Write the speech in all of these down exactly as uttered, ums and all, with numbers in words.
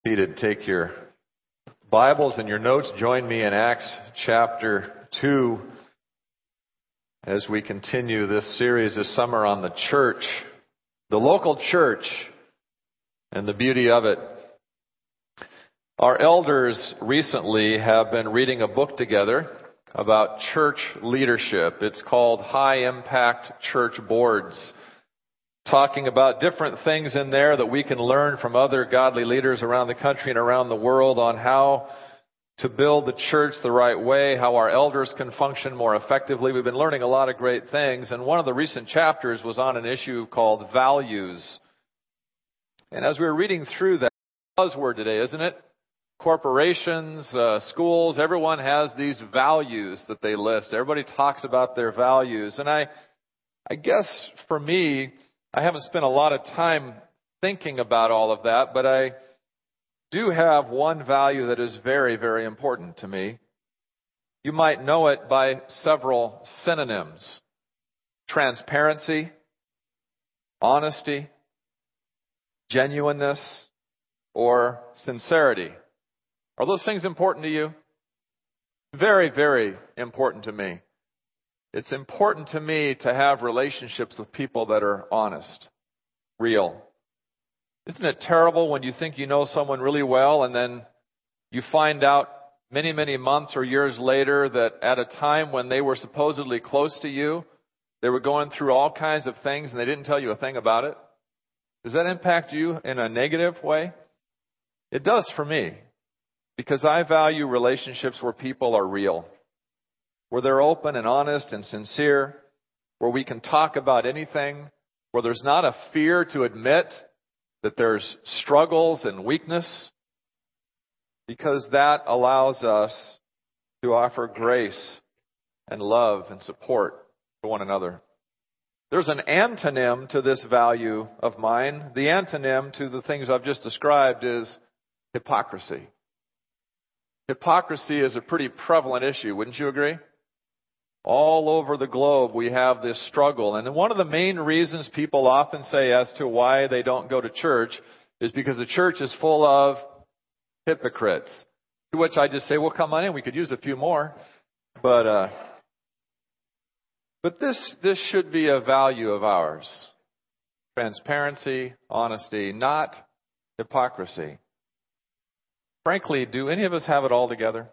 Seated, take your Bibles and your notes. Join me in Acts chapter two as we continue this series this summer on the church, the local church, and the beauty of it. Our elders recently have been reading a book together about church leadership. It's called High Impact Church Boards, talking about different things in there that we can learn from other godly leaders around the country and around the world on how to build the church the right way, how our elders can function more effectively. We've been learning a lot of great things, and one of the recent chapters was on an issue called values. And as we were reading through that, buzzword today, isn't it? Corporations, uh, schools, everyone has these values that they list. Everybody talks about their values. And I, I guess for me, I haven't spent a lot of time thinking about all of that, but I do have one value that is very, very important to me. You might know it by several synonyms: transparency, honesty, genuineness, or sincerity. Are those things important to you? Very, very important to me. It's important to me to have relationships with people that are honest, real. Isn't it terrible when you think you know someone really well and then you find out many, many months or years later that at a time when they were supposedly close to you, they were going through all kinds of things and they didn't tell you a thing about it? Does that impact you in a negative way? It does for me, because I value relationships where people are real, where they're open and honest and sincere, where we can talk about anything, where there's not a fear to admit that there's struggles and weakness, because that allows us to offer grace and love and support to one another. There's an antonym to this value of mine. The antonym to the things I've just described is hypocrisy. Hypocrisy is a pretty prevalent issue, wouldn't you agree? All over the globe, we have this struggle. And one of the main reasons people often say as to why they don't go to church is because the church is full of hypocrites. To which I just say, well, come on in. We could use a few more. But uh, but this this should be a value of ours. Transparency, honesty, not hypocrisy. Frankly, do any of us have it all together?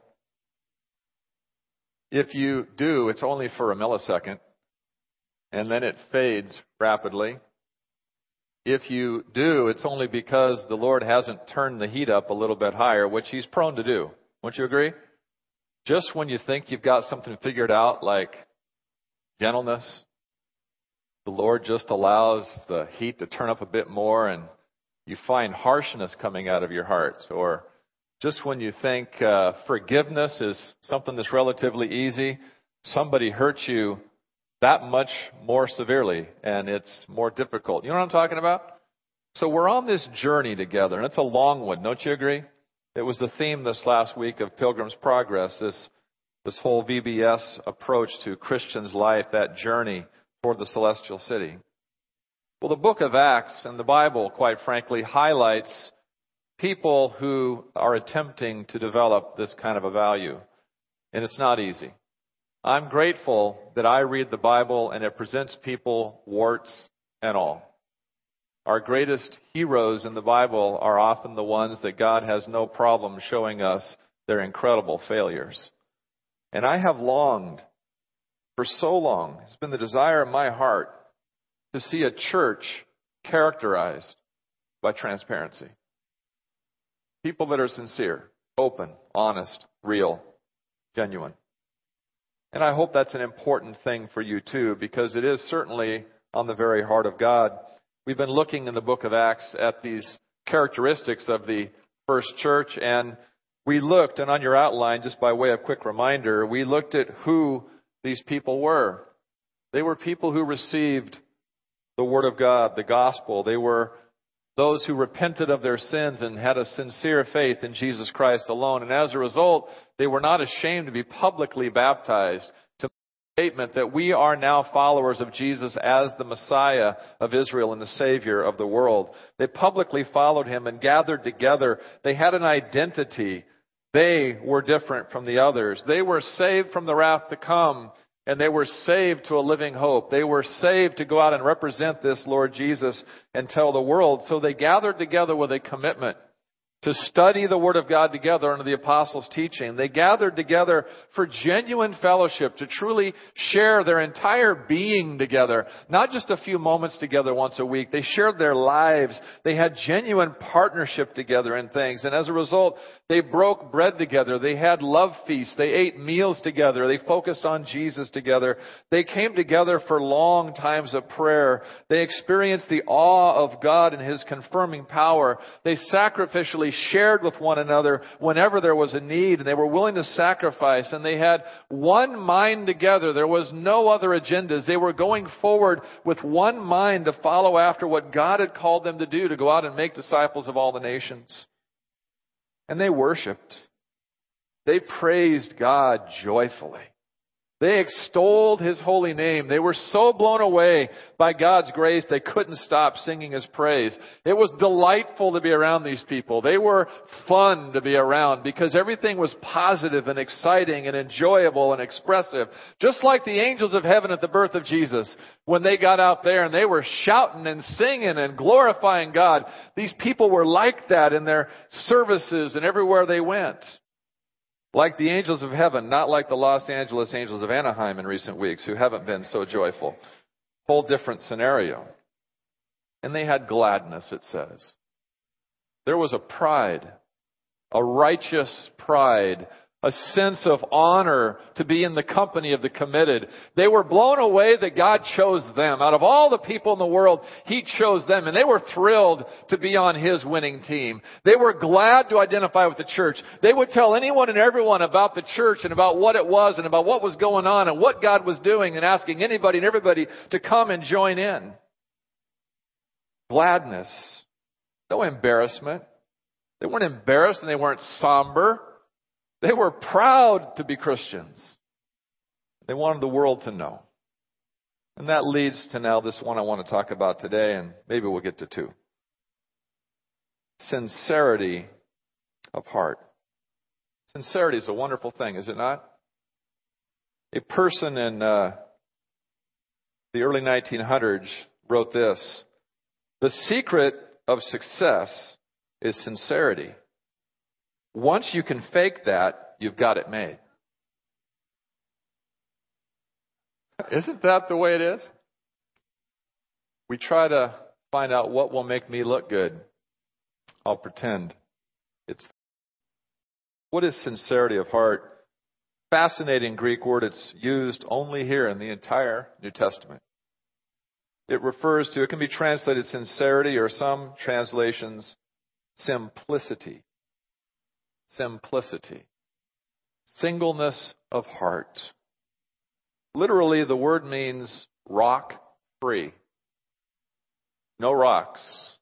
If you do, it's only for a millisecond, and then it fades rapidly. If you do, it's only because the Lord hasn't turned the heat up a little bit higher, which He's prone to do. Won't you agree? Just when you think you've got something figured out, like gentleness, the Lord just allows the heat to turn up a bit more, and you find harshness coming out of your heart. Or just when you think uh, forgiveness is something that's relatively easy, somebody hurts you that much more severely, and it's more difficult. You know what I'm talking about? So we're on this journey together, and it's a long one. Don't you agree? It was the theme this last week of Pilgrim's Progress, this, this whole V B S approach to Christian's life, that journey toward the celestial city. Well, the book of Acts and the Bible, quite frankly, highlights people who are attempting to develop this kind of a value. And it's not easy. I'm grateful that I read the Bible and it presents people, warts and all. Our greatest heroes in the Bible are often the ones that God has no problem showing us their incredible failures. And I have longed for so long, it's been the desire of my heart to see a church characterized by transparency. People that are sincere, open, honest, real, genuine. And I hope that's an important thing for you too, because it is certainly on the very heart of God. We've been looking in the book of Acts at these characteristics of the first church, and we looked, and on your outline, just by way of quick reminder, we looked at who these people were. They were people who received the Word of God, the gospel. They were those who repented of their sins and had a sincere faith in Jesus Christ alone. And as a result, they were not ashamed to be publicly baptized, to statement that we are now followers of Jesus as the Messiah of Israel and the Savior of the world. They publicly followed him and gathered together. They had an identity. They were different from the others. They were saved from the wrath to come, and they were saved to a living hope. They were saved to go out and represent this Lord Jesus and tell the world. So they gathered together with a commitment to study the Word of God together under the apostles' teaching. They gathered together for genuine fellowship, to truly share their entire being together, not just a few moments together once a week. They shared their lives. They had genuine partnership together in things. And as a result, they broke bread together. They had love feasts. They ate meals together. They focused on Jesus together. They came together for long times of prayer. They experienced the awe of God and His confirming power. They sacrificially shared with one another whenever there was a need, and they were willing to sacrifice, and they had one mind together. There was no other agendas. They were going forward with one mind to follow after what God had called them to do, to go out and make disciples of all the nations. And they worshiped. They praised God joyfully. They extolled His holy name. They were so blown away by God's grace, they couldn't stop singing His praise. It was delightful to be around these people. They were fun to be around because everything was positive and exciting and enjoyable and expressive. Just like the angels of heaven at the birth of Jesus, when they got out there and they were shouting and singing and glorifying God. These people were like that in their services and everywhere they went. Like the angels of heaven, not like the Los Angeles Angels of Anaheim in recent weeks, who haven't been so joyful. Whole different scenario. And they had gladness, it says. There was a pride, a righteous pride, a sense of honor to be in the company of the committed. They were blown away that God chose them. Out of all the people in the world, He chose them, and they were thrilled to be on His winning team. They were glad to identify with the church. They would tell anyone and everyone about the church and about what it was and about what was going on and what God was doing, and asking anybody and everybody to come and join in. Gladness. No embarrassment. They weren't embarrassed and they weren't somber. They were proud to be Christians. They wanted the world to know. And that leads to now this one I want to talk about today, and maybe we'll get to two. Sincerity of heart. Sincerity is a wonderful thing, is it not? A person in uh, the early nineteen hundreds wrote this: "The secret of success is sincerity. Once you can fake that, you've got it made." Isn't that the way it is? We try to find out what will make me look good. I'll pretend it's. What is sincerity of heart? Fascinating Greek word. It's used only here in the entire New Testament. It refers to, it can be translated sincerity, or some translations, simplicity. Simplicity. Singleness of heart. Literally, the word means rock free. No rocks.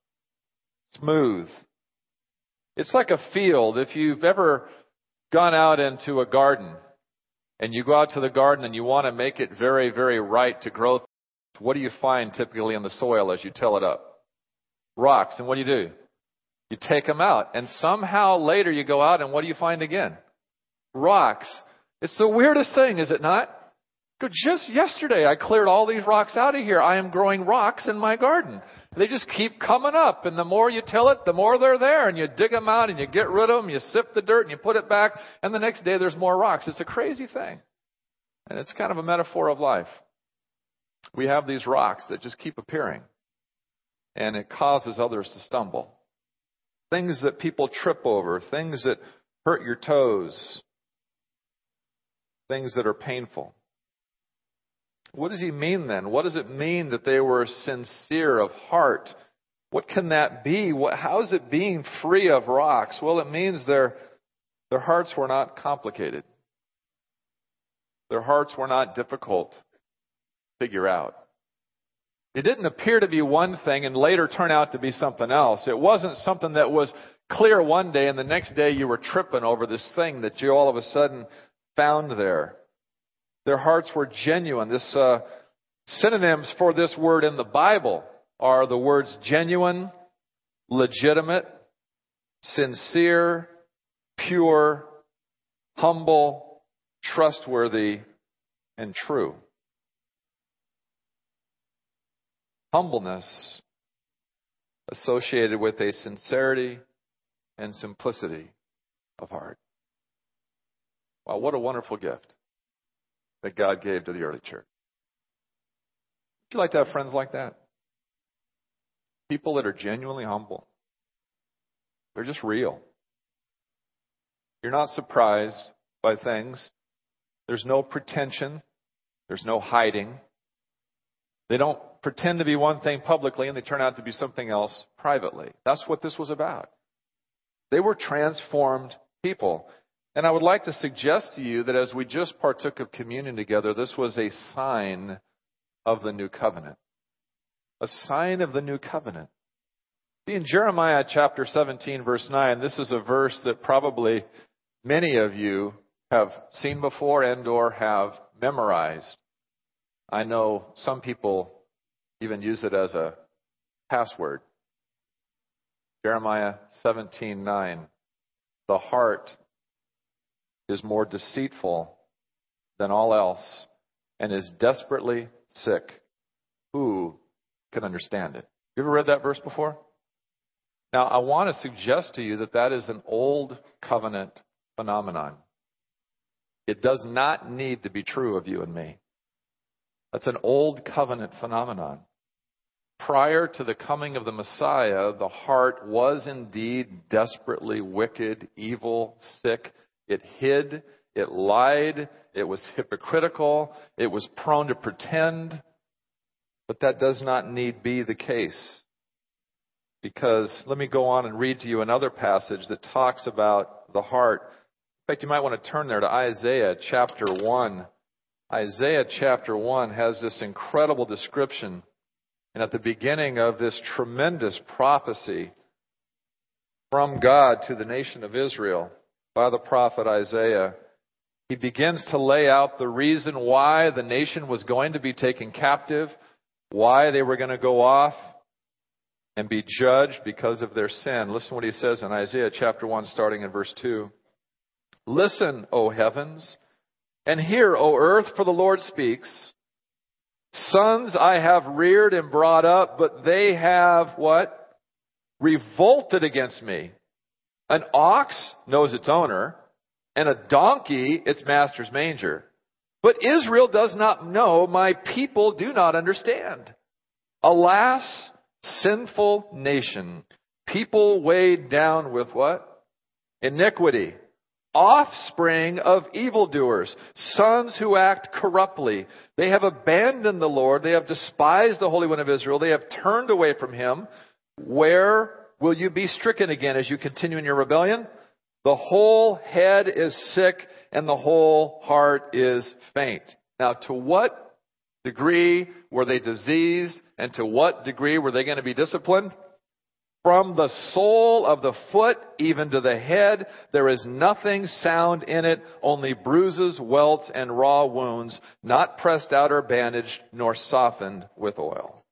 Smooth. It's like a field. If you've ever gone out into a garden and you go out to the garden and you want to make it very, very right to growth, what do you find typically in the soil as you till it up? Rocks. And what do you do? You take them out, and somehow later you go out, and what do you find again? Rocks. It's the weirdest thing, is it not? Just yesterday, I cleared all these rocks out of here. I am growing rocks in my garden. They just keep coming up, and the more you till it, the more they're there, and you dig them out, and you get rid of them, you sift the dirt, and you put it back, and the next day there's more rocks. It's a crazy thing, and it's kind of a metaphor of life. We have these rocks that just keep appearing, and it causes others to stumble. Things that people trip over, things that hurt your toes, things that are painful. What does he mean then? What does it mean that they were sincere of heart? What can that be? What, how is it being free of rocks? Well, it means their, their hearts were not complicated. Their hearts were not difficult to figure out. It didn't appear to be one thing and later turn out to be something else. It wasn't something that was clear one day and the next day you were tripping over this thing that you all of a sudden found there. Their hearts were genuine. This uh, synonyms for this word in the Bible are the words genuine, legitimate, sincere, pure, humble, trustworthy, and true. Humbleness associated with a sincerity and simplicity of heart. Wow, what a wonderful gift that God gave to the early church. Would you like to have friends like that? People that are genuinely humble. They're just real. You're not surprised by things. There's no pretension. There's no hiding. They don't pretend to be one thing publicly and they turn out to be something else privately. That's what this was about. They were transformed people. And I would like to suggest to you that as we just partook of communion together, this was a sign of the new covenant. A sign of the new covenant. See, in Jeremiah chapter seventeen, verse nine, this is a verse that probably many of you have seen before and or have memorized. I know some people even use it as a password. Jeremiah seventeen nine. The heart is more deceitful than all else and is desperately sick. Who can understand it? You ever read that verse before? Now, I want to suggest to you that that is an old covenant phenomenon. It does not need to be true of you and me. That's an old covenant phenomenon. Prior to the coming of the Messiah, the heart was indeed desperately wicked, evil, sick. It hid, it lied, it was hypocritical, it was prone to pretend. But that does not need be the case. Because let me go on and read to you another passage that talks about the heart. In fact, you might want to turn there to Isaiah chapter one. Isaiah chapter one has this incredible description. And at the beginning of this tremendous prophecy from God to the nation of Israel by the prophet Isaiah, he begins to lay out the reason why the nation was going to be taken captive, why they were going to go off and be judged because of their sin. Listen to what he says in Isaiah chapter one, starting in verse two. Listen, O heavens, and hear, O earth, for the Lord speaks. Sons I have reared and brought up, but they have what? Revolted against me. An ox knows its owner, and a donkey its master's manger. But Israel does not know, my people do not understand. Alas, sinful nation, people weighed down with what? Iniquity. Offspring of evildoers, sons who act corruptly. They have abandoned the Lord. They have despised the Holy One of Israel. They have turned away from Him. Where will you be stricken again as you continue in your rebellion? The whole head is sick and the whole heart is faint. Now, to what degree were they diseased and to what degree were they going to be disciplined? From the sole of the foot even to the head, there is nothing sound in it, only bruises, welts, and raw wounds, not pressed out or bandaged, nor softened with oil.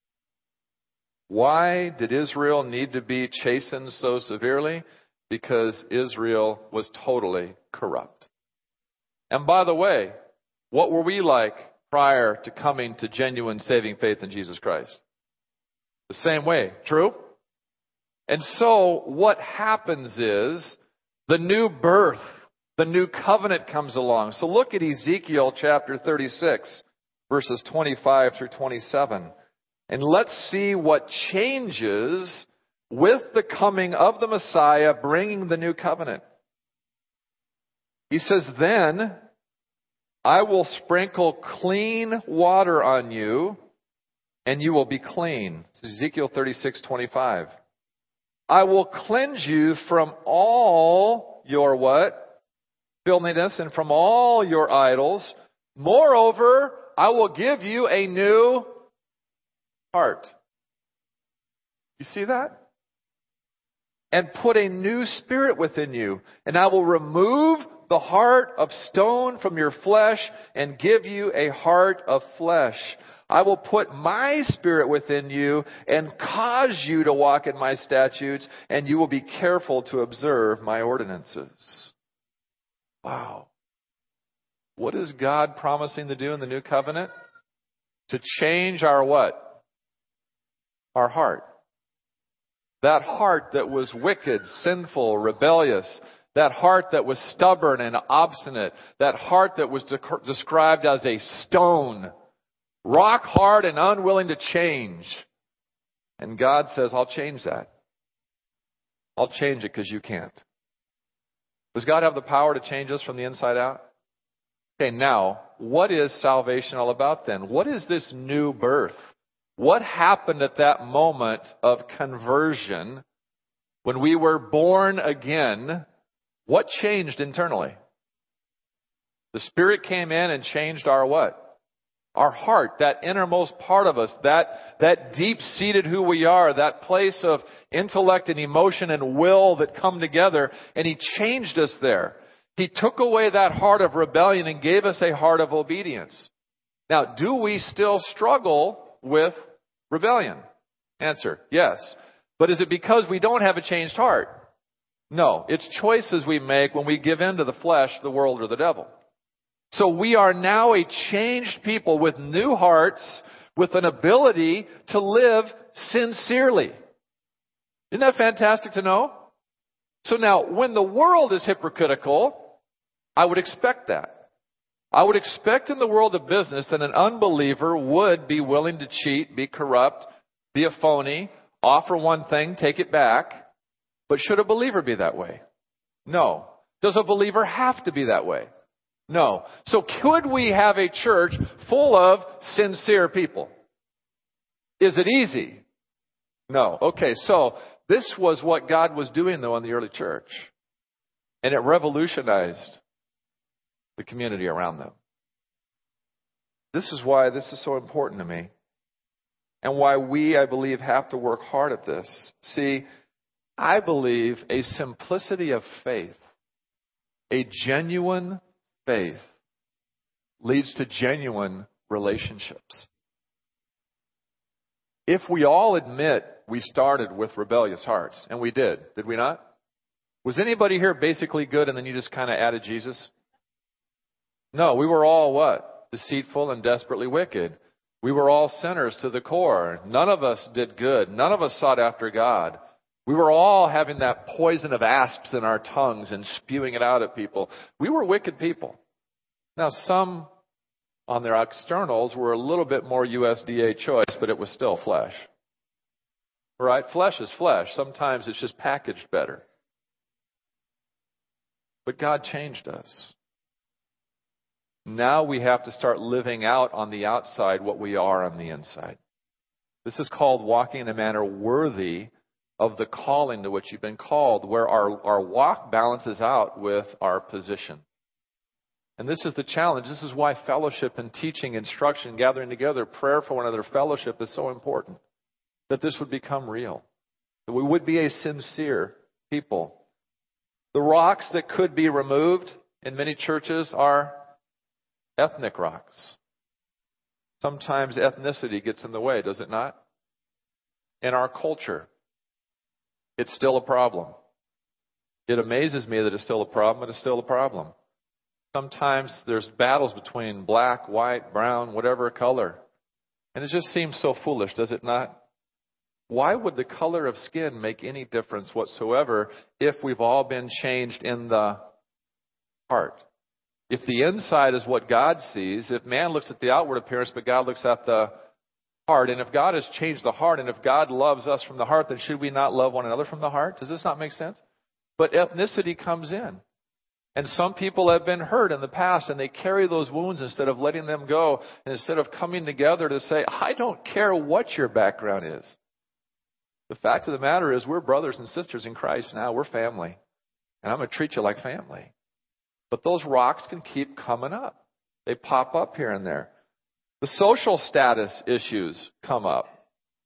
Why did Israel need to be chastened so severely? Because Israel was totally corrupt. And by the way, what were we like prior to coming to genuine saving faith in Jesus Christ? The same way, true? And so what happens is the new birth, the new covenant comes along. So look at Ezekiel chapter thirty-six, verses twenty-five through twenty-seven. And let's see what changes with the coming of the Messiah, bringing the new covenant. He says, then I will sprinkle clean water on you, and you will be clean. It's Ezekiel thirty-six twenty-five. I will cleanse you from all your what? Filthiness, and from all your idols. Moreover, I will give you a new heart. You see that? And put a new spirit within you. And I will remove the heart of stone from your flesh and give you a heart of flesh. I will put my spirit within you and cause you to walk in my statutes, and you will be careful to observe my ordinances. Wow. What is God promising to do in the new covenant? To change our what? Our heart. That heart that was wicked, sinful, rebellious. That heart that was stubborn and obstinate. That heart that was de- described as a stone. Rock hard and unwilling to change. And God says, I'll change that. I'll change it because you can't. Does God have the power to change us from the inside out? Okay, now, what is salvation all about then? What is this new birth? What happened at that moment of conversion when we were born again? What changed internally? The Spirit came in and changed our what? Our heart, that innermost part of us, that, that deep-seated who we are, that place of intellect and emotion and will that come together, and He changed us there. He took away that heart of rebellion and gave us a heart of obedience. Now, do we still struggle with rebellion? Answer, yes. But is it because we don't have a changed heart? No. It's choices we make when we give in to the flesh, the world, or the devil. So we are now a changed people with new hearts, with an ability to live sincerely. Isn't that fantastic to know? So now, when the world is hypocritical, I would expect that. I would expect in the world of business that an unbeliever would be willing to cheat, be corrupt, be a phony, offer one thing, take it back. But should a believer be that way? No. Does a believer have to be that way? No. So could we have a church full of sincere people? Is it easy? No. Okay, so this was what God was doing, though, in the early church. And it revolutionized the community around them. This is why this is so important to me. And why we, I believe, have to work hard at this. See, I believe a simplicity of faith, a genuine faith, leads to genuine relationships. If we all admit we started with rebellious hearts, and we did, did we not? Was anybody here basically good and then you just kind of added Jesus? No, we were all what? Deceitful and desperately wicked. We were all sinners to the core. None of us did good. None of us sought after God. We were all having that poison of asps in our tongues and spewing it out at people. We were wicked people. Now, some on their externals were a little bit more U S D A choice, but it was still flesh. Right? Flesh is flesh. Sometimes it's just packaged better. But God changed us. Now we have to start living out on the outside what we are on the inside. This is called walking in a manner worthy of the calling to which you've been called, where our, our walk balances out with our position. And this is the challenge. This is why fellowship and teaching, instruction, gathering together, prayer for one another, fellowship is so important. That this would become real. That we would be a sincere people. The rocks that could be removed in many churches are ethnic rocks. Sometimes ethnicity gets in the way, does it not? In our culture, it's still a problem. It amazes me that it's still a problem, but it's still a problem. Sometimes there's battles between black, white, brown, whatever color. And it just seems so foolish, does it not? Why would the color of skin make any difference whatsoever if we've all been changed in the heart? If the inside is what God sees, if man looks at the outward appearance, but God looks at the heart, and if God has changed the heart, and if God loves us from the heart, then should we not love one another from the heart? Does this not make sense? But ethnicity comes in. And some people have been hurt in the past, and they carry those wounds instead of letting them go, and instead of coming together to say, I don't care what your background is. The fact of the matter is we're brothers and sisters in Christ now. We're family. And I'm going to treat you like family. But those rocks can keep coming up. They pop up here and there. The social status issues come up.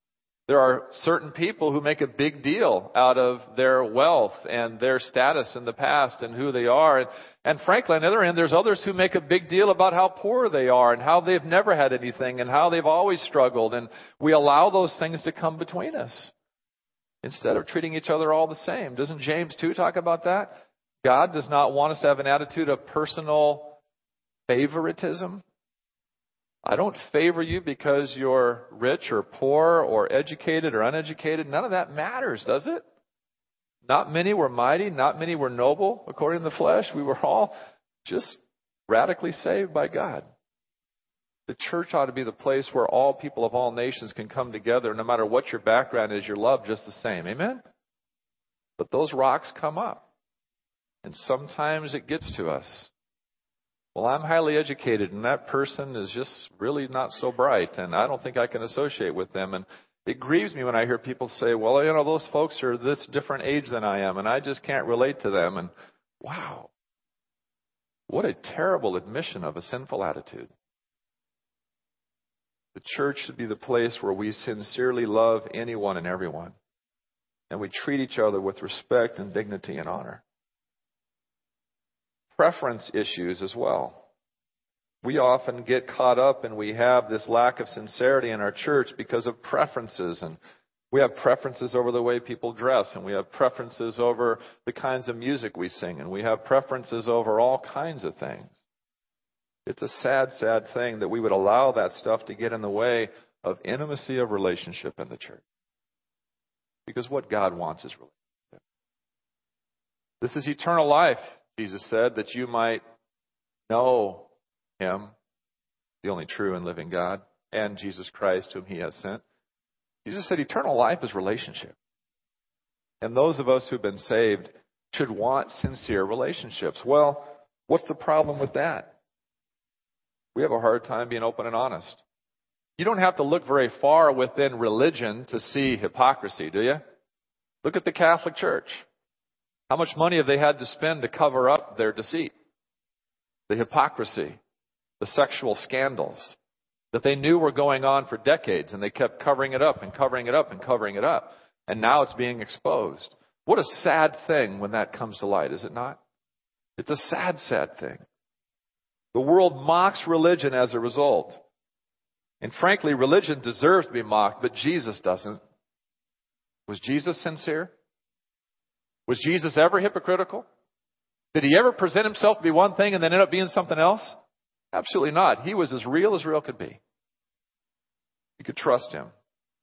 There are certain people who make a big deal out of their wealth and their status in the past and who they are. And, and frankly, on the other hand, there's others who make a big deal about how poor they are and how they've never had anything and how they've always struggled. And we allow those things to come between us instead of treating each other all the same. Doesn't James two talk about that? God does not want us to have an attitude of personal favoritism. I don't favor you because you're rich or poor or educated or uneducated. None of that matters, does it? Not many were mighty. Not many were noble, according to the flesh. We were all just radically saved by God. The church ought to be the place where all people of all nations can come together. No matter what your background is, you're loved just the same. Amen? But those rocks come up. And sometimes it gets to us. Well, I'm highly educated, and that person is just really not so bright, and I don't think I can associate with them. And it grieves me when I hear people say, well, you know, those folks are this different age than I am, and I just can't relate to them. And wow, what a terrible admission of a sinful attitude. The church should be the place where we sincerely love anyone and everyone, and we treat each other with respect and dignity and honor. Preference issues as well. We often get caught up and we have this lack of sincerity in our church because of preferences. And we have preferences over the way people dress. And we have preferences over the kinds of music we sing. And we have preferences over all kinds of things. It's a sad, sad thing that we would allow that stuff to get in the way of intimacy of relationship in the church. Because what God wants is relationship. This is eternal life, Jesus said, that you might know Him, the only true and living God, and Jesus Christ, whom He has sent. Jesus said eternal life is relationship. And those of us who've been saved should want sincere relationships. Well, what's the problem with that? We have a hard time being open and honest. You don't have to look very far within religion to see hypocrisy, do you? Look at the Catholic Church. How much money have they had to spend to cover up their deceit? The hypocrisy, the sexual scandals that they knew were going on for decades, and they kept covering it up and covering it up and covering it up. And now it's being exposed. What a sad thing when that comes to light, is it not? It's a sad, sad thing. The world mocks religion as a result. And frankly, religion deserves to be mocked, but Jesus doesn't. Was Jesus sincere? Was Jesus ever hypocritical? Did He ever present Himself to be one thing and then end up being something else? Absolutely not. He was as real as real could be. You could trust Him.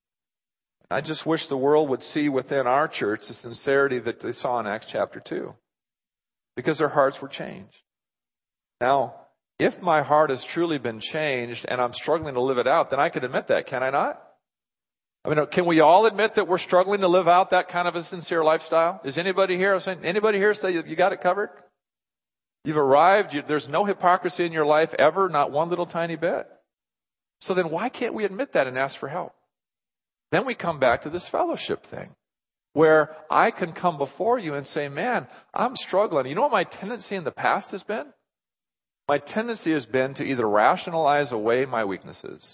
I just wish the world would see within our church the sincerity that they saw in Acts chapter two. Because their hearts were changed. Now, if my heart has truly been changed and I'm struggling to live it out, then I can admit that, can I not? I mean, can we all admit that we're struggling to live out that kind of a sincere lifestyle? Is anybody here saying, anybody here say you got it covered? You've arrived. You, there's no hypocrisy in your life ever, not one little tiny bit. So then why can't we admit that and ask for help? Then we come back to this fellowship thing where I can come before you and say, man, I'm struggling. You know what my tendency in the past has been? My tendency has been to either rationalize away my weaknesses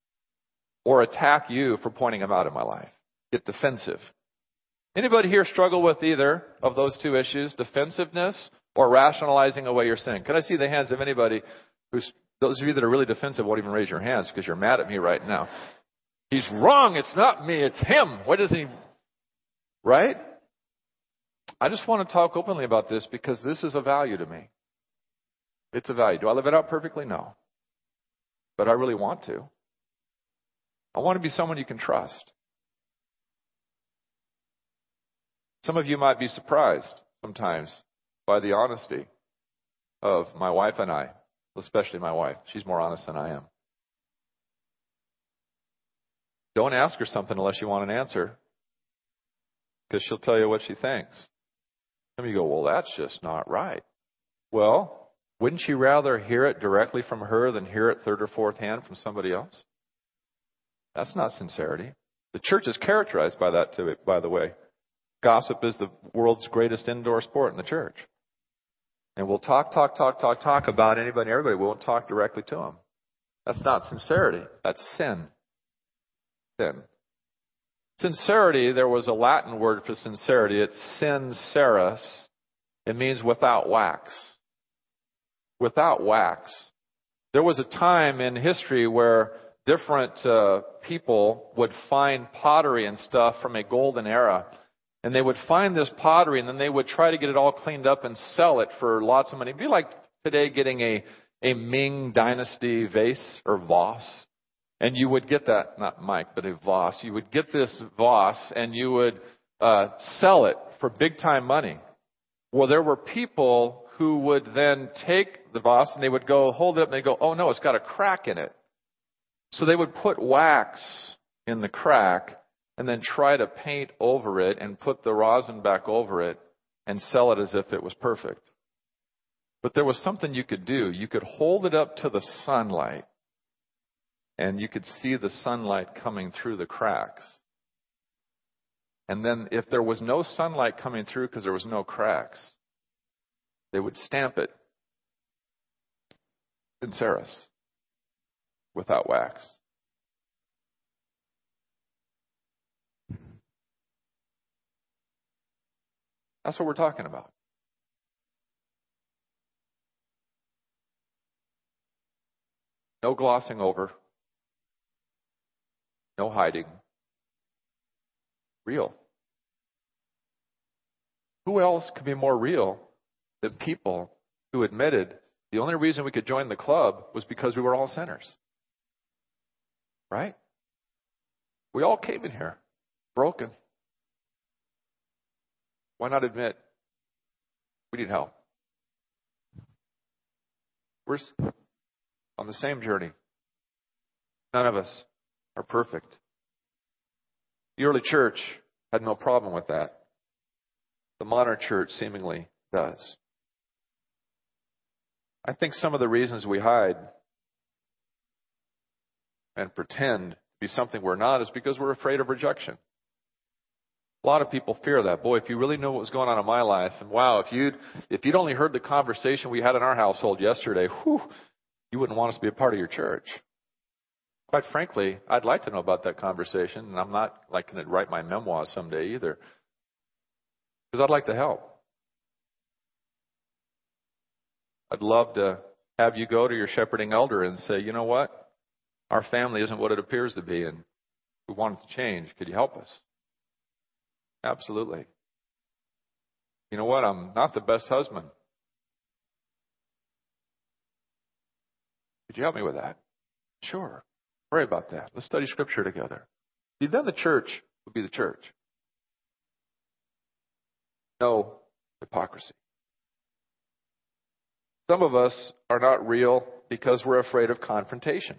or attack you for pointing them out in my life. Get defensive. Anybody here struggle with either of those two issues, defensiveness or rationalizing away your sin? Can I see the hands of anybody who's, those of you that are really defensive won't even raise your hands because you're mad at me right now. He's wrong. It's not me. It's him. What does he, right? I just want to talk openly about this because this is a value to me. It's a value. Do I live it out perfectly? No. But I really want to. I want to be someone you can trust. Some of you might be surprised sometimes by the honesty of my wife and I, especially my wife. She's more honest than I am. Don't ask her something unless you want an answer, because she'll tell you what she thinks. Some of you go, well, that's just not right. Well, wouldn't you rather hear it directly from her than hear it third or fourth hand from somebody else? That's not sincerity. The church is characterized by that, too, by the way. Gossip is the world's greatest indoor sport in the church. And we'll talk, talk, talk, talk, talk about anybody and everybody. We won't talk directly to them. That's not sincerity. That's sin. Sin. Sincerity, there was a Latin word for sincerity. It's sincerus. It means without wax. Without wax. There was a time in history where different uh, people would find pottery and stuff from a golden era. And they would find this pottery and then they would try to get it all cleaned up and sell it for lots of money. It'd be like today getting a, a Ming Dynasty vase or vase. And you would get that, not Mike, but a vase. You would get this vase and you would uh, sell it for big time money. Well, there were people who would then take the vase and they would go hold it up and they go, oh no, it's got a crack in it. So they would put wax in the crack and then try to paint over it and put the rosin back over it and sell it as if it was perfect. But there was something you could do. You could hold it up to the sunlight and you could see the sunlight coming through the cracks. And then if there was no sunlight coming through because there was no cracks, they would stamp it sincerus, without wax. That's what we're talking about. No glossing over. No hiding. Real. Who else could be more real than people who admitted the only reason we could join the club was because we were all sinners? Right? We all came in here broken. Why not admit we need help? We're on the same journey. None of us are perfect. The early church had no problem with that. The modern church seemingly does. I think some of the reasons we hide and pretend to be something we're not is because we're afraid of rejection. A lot of people fear that. Boy, if you really knew what was going on in my life, and wow, if you'd if you'd only heard the conversation we had in our household yesterday, whew, you wouldn't want us to be a part of your church. Quite frankly, I'd like to know about that conversation, and I'm not like going to write my memoir someday either, because I'd like to help. I'd love to have you go to your shepherding elder and say, you know what? Our family isn't what it appears to be, and we want it to change. Could you help us? Absolutely. You know what? I'm not the best husband. Could you help me with that? Sure. Pray about that. Let's study Scripture together. See, then the church would be the church. No hypocrisy. Some of us are not real because we're afraid of confrontation.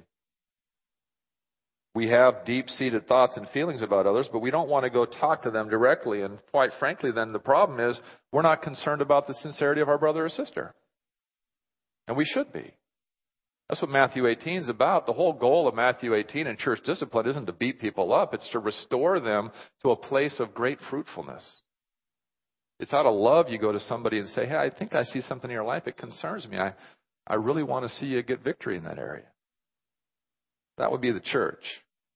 We have deep-seated thoughts and feelings about others, but we don't want to go talk to them directly. And quite frankly, then the problem is we're not concerned about the sincerity of our brother or sister. And we should be. That's what Matthew eighteen is about. The whole goal of Matthew eighteen and church discipline isn't to beat people up. It's to restore them to a place of great fruitfulness. It's out of love you go to somebody and say, hey, I think I see something in your life. It concerns me. I, I really want to see you get victory in that area. That would be the church.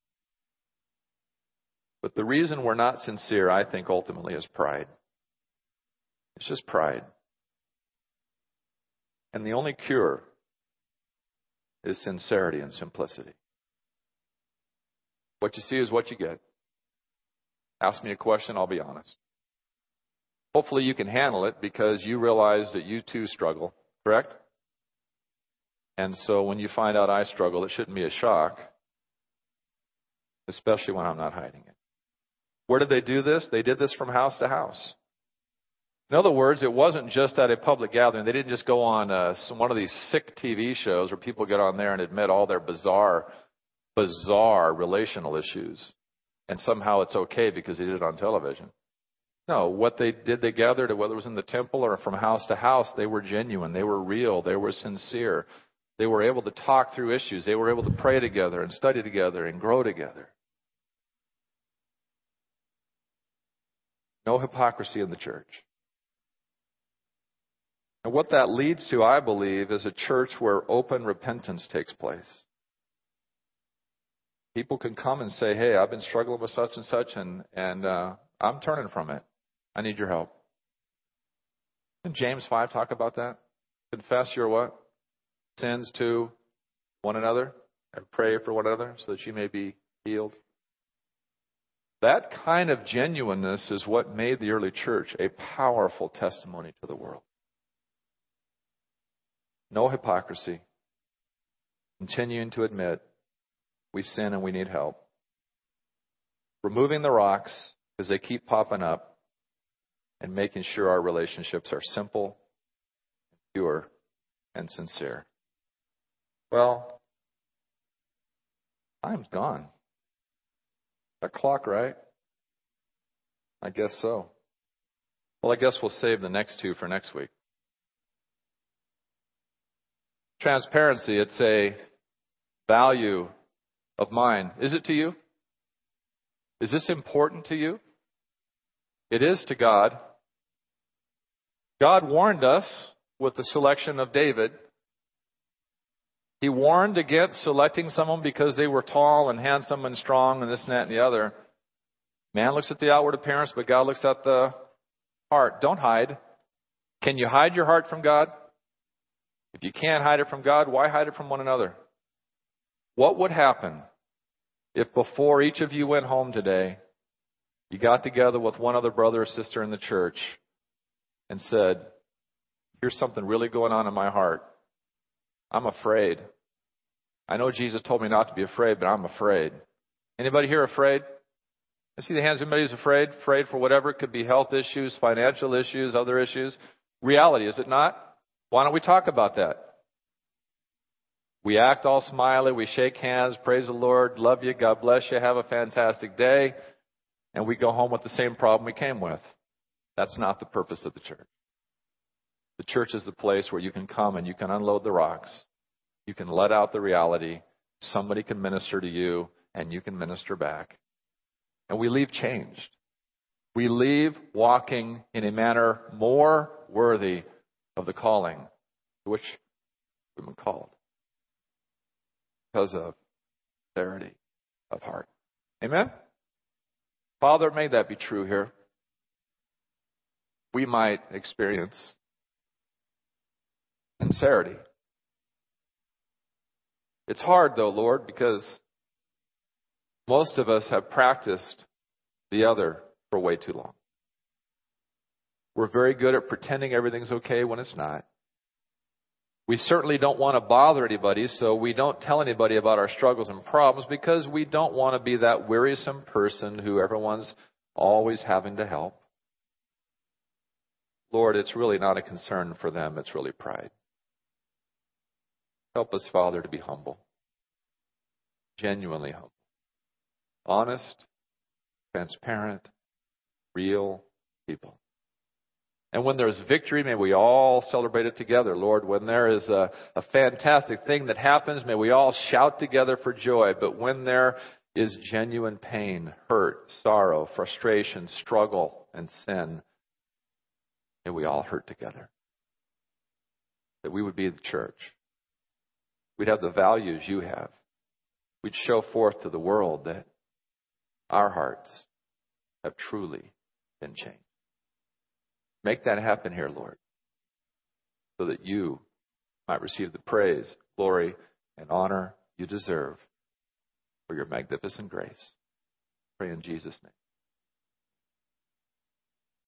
But the reason we're not sincere, I think, ultimately is pride. It's just pride. And the only cure is sincerity and simplicity. What you see is what you get. Ask me a question, I'll be honest. Hopefully you can handle it because you realize that you too struggle, correct? And so when you find out I struggle, it shouldn't be a shock, especially when I'm not hiding it. Where did they do this? They did this from house to house. In other words, it wasn't just at a public gathering. They didn't just go on uh, some, one of these sick T V shows where people get on there and admit all their bizarre, bizarre relational issues. And somehow it's okay because they did it on television. No, what they did, they gathered, whether it was in the temple or from house to house, they were genuine. They were real. They were sincere. They were able to talk through issues. They were able to pray together and study together and grow together. No hypocrisy in the church. And what that leads to, I believe, is a church where open repentance takes place. people can come and say, hey, I've been struggling with such and such, and, and uh, I'm turning from it. I need your help. Didn't James five talk about that? Confess your what? Sins to one another and pray for one another so that you may be healed. That kind of genuineness is what made the early church a powerful testimony to the world. No hypocrisy. Continuing to admit we sin and we need help. Removing the rocks because they keep popping up, and making sure our relationships are simple, pure, and sincere. Well, time's gone. That clock, right? I guess so. Well, I guess we'll save the next two for next week. Transparency, it's a value of mine. Is it to you? Is this important to you? It is to God. God warned us with the selection of David. He warned against selecting someone because they were tall and handsome and strong and this and that and the other. Man looks at the outward appearance, but God looks at the heart. Don't hide. Can you hide your heart from God? If you can't hide it from God, why hide it from one another? What would happen if before each of you went home today, you got together with one other brother or sister in the church and said, here's something really going on in my heart. I'm afraid. I know Jesus told me not to be afraid, but I'm afraid. Anybody here afraid? I see the hands of anybody who's afraid. Afraid for whatever. It could be health issues, financial issues, other issues. Reality, is it not? Why don't we talk about that? We act all smiley. We shake hands. Praise the Lord. Love you. God bless you. Have a fantastic day. And we go home with the same problem we came with. That's not the purpose of the church. The church is the place where you can come and you can unload the rocks. You can let out the reality. Somebody can minister to you and you can minister back. And we leave changed. We leave walking in a manner more worthy of the calling to which we've been called. Because of sincerity of heart. Amen? Father, may that be true here. We might experience sincerity. It's hard though, Lord, because most of us have practiced the other for way too long. We're very good at pretending everything's okay when it's not. We certainly don't want to bother anybody, so we don't tell anybody about our struggles and problems because we don't want to be that wearisome person who everyone's always having to help. Lord, it's really not a concern for them. It's really pride. Help us, Father, to be humble. Genuinely humble. Honest, transparent, real people. And when there's victory, may we all celebrate it together, Lord. When there is a, a fantastic thing that happens, may we all shout together for joy. But when there is genuine pain, hurt, sorrow, frustration, struggle, and sin, may we all hurt together. That we would be the church. We'd have the values you have. We'd show forth to the world that our hearts have truly been changed. Make that happen here, Lord, so that you might receive the praise, glory, and honor you deserve for your magnificent grace. Pray in Jesus' name.